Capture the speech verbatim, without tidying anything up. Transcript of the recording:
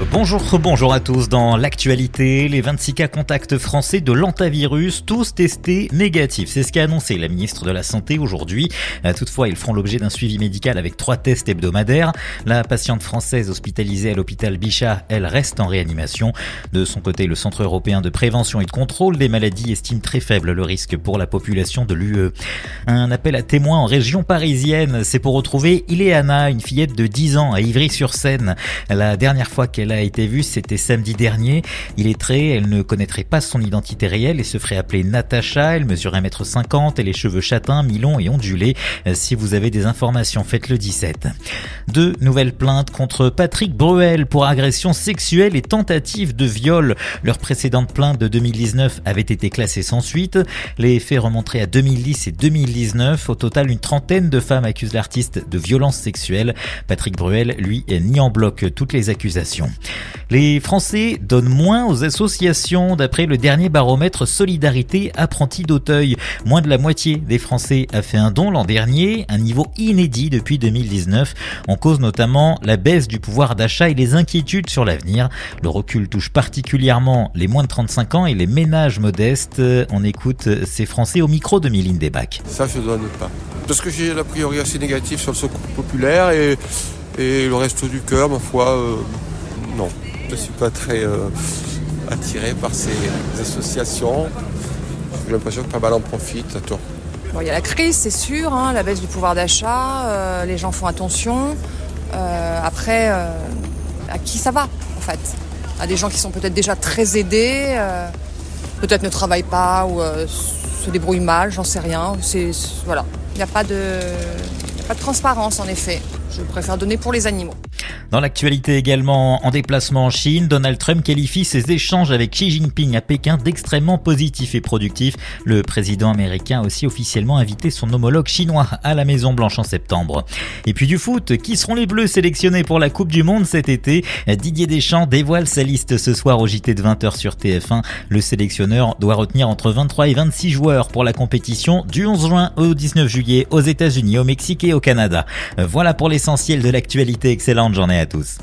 Bonjour, bonjour à tous. Dans l'actualité, les vingt-six cas contacts français de l'hantavirus, tous testés négatifs. C'est ce qu'a annoncé la ministre de la Santé aujourd'hui. Toutefois, ils feront l'objet d'un suivi médical avec trois tests hebdomadaires. La patiente française hospitalisée à l'hôpital Bichat, elle reste en réanimation. De son côté, le Centre européen de prévention et de contrôle des maladies estime très faible le risque pour la population de l'U E. Un appel à témoins en région parisienne, c'est pour retrouver Ileana, une fillette de dix ans à Ivry-sur-Seine. La dernière fois qu'elle a été vue, c'était samedi dernier. Illettrée, elle ne connaîtrait pas son identité réelle et se ferait appeler Natacha. Elle mesure un mètre cinquante et les cheveux châtains, mi-longs et ondulés. Si vous avez des informations, faites-le dix-sept. Deux nouvelles plaintes contre Patrick Bruel pour agression sexuelle et tentative de viol. Leur précédente plainte de deux mille dix-neuf avait été classée sans suite. Les faits remonteraient à deux mille dix et deux mille dix-neuf. Au total, une trentaine de femmes accusent l'artiste de violences sexuelles. Patrick Bruel, lui, nie en bloc toutes les accusations. Les Français donnent moins aux associations. D'après le dernier baromètre Solidarité Apprentis d'Auteuil, moins de la moitié des Français a fait un don l'an dernier, un niveau inédit depuis deux mille dix-neuf. En cause notamment la baisse du pouvoir d'achat et les inquiétudes sur l'avenir. Le recul touche particulièrement les moins de trente-cinq ans et les ménages modestes. On écoute ces Français au micro de Mylène Debac. Ça, je ne donne pas. Parce que j'ai l'a priori assez négatif sur le secours populaire et, et le reste du cœur, ma foi, euh, non. Je ne suis pas très euh, attiré par ces associations. J'ai l'impression que pas mal en profitent à tort. Bon, il y a la crise, c'est sûr, hein, la baisse du pouvoir d'achat, euh, les gens font attention. Euh, après, euh, à qui ça va, en fait ? À des gens qui sont peut-être déjà très aidés, euh, peut-être ne travaillent pas ou euh, se débrouillent mal, j'en sais rien. C'est, c'est, voilà. Il n'y a pas de, il n'y a pas de transparence, en effet. Je préfère donner pour les animaux. Dans l'actualité également, en déplacement en Chine, Donald Trump qualifie ses échanges avec Xi Jinping à Pékin d'extrêmement positifs et productifs. Le président américain a aussi officiellement invité son homologue chinois à la Maison Blanche en septembre. Et puis du foot, qui seront les Bleus sélectionnés pour la Coupe du Monde cet été ? Didier Deschamps dévoile sa liste ce soir au J T de vingt heures sur T F un. Le sélectionneur doit retenir entre vingt-trois et vingt-six joueurs pour la compétition du onze juin au dix-neuf juillet aux États-Unis, au Mexique et au Canada. Voilà pour l'essentiel de l'actualité. Excellente journée à tous.